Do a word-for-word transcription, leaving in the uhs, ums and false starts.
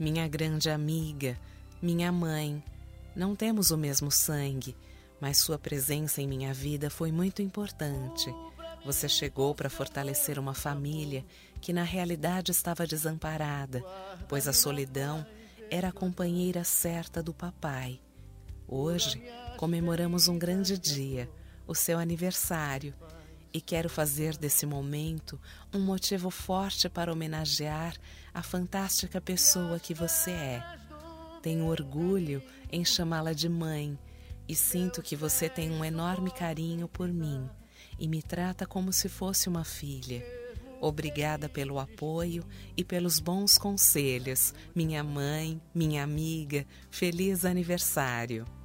Minha grande amiga, minha mãe, não temos o mesmo sangue, mas sua presença em minha vida foi muito importante. Você chegou para fortalecer uma família que na realidade estava desamparada, pois a solidão era a companheira certa do papai. Hoje comemoramos um grande dia, o seu aniversário, e quero fazer desse momento um motivo forte para homenagear a fantástica pessoa que você é. Tenho orgulho em chamá-la de mãe e sinto que você tem um enorme carinho por mim e me trata como se fosse uma filha. Obrigada pelo apoio e pelos bons conselhos, minha mãe, minha amiga. Feliz aniversário!